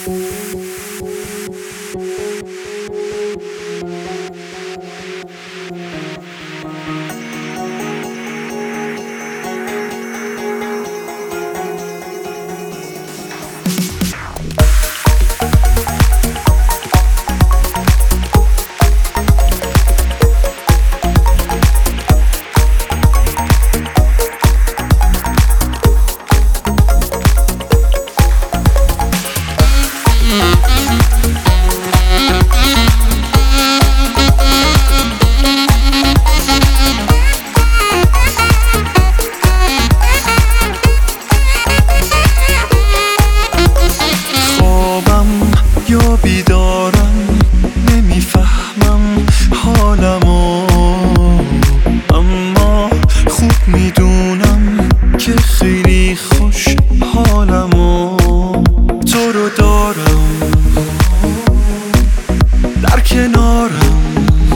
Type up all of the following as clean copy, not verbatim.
یا بیدارم نمیفهمم حالمو، اما خوب میدونم که خیلی خوش حالمو. تو رو دارم در کنارم،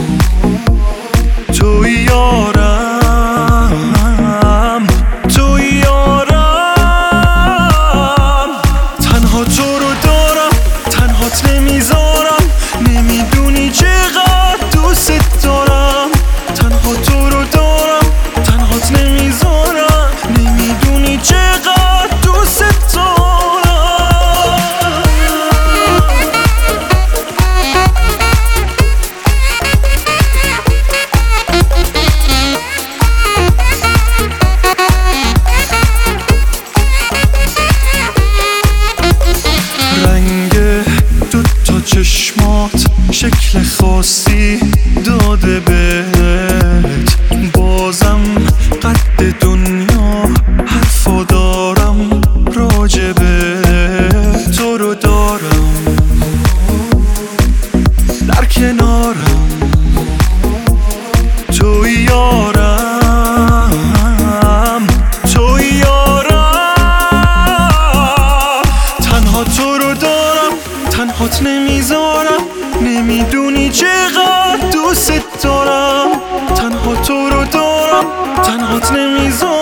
توی یارم، توی یارم. تنها تو رو دارم، تنهات نمیذارم، نمیدونی چقدر دوست دارم. تنها تو رو دارم، تنهات نمیذارم، نمیدونی چقدر دوست دارم. چشمات شکل خاصی داده بهت، بازم قد دنیا حرفا دارم راجبه. تو رو دارم در کنارم، توی یارم، توی یارم. تنها تو رو دارم، تنهات نمیذارم، نمیدونی چقدر دوست دارم. تنها تو رو دارم، تنهات نمیذارم.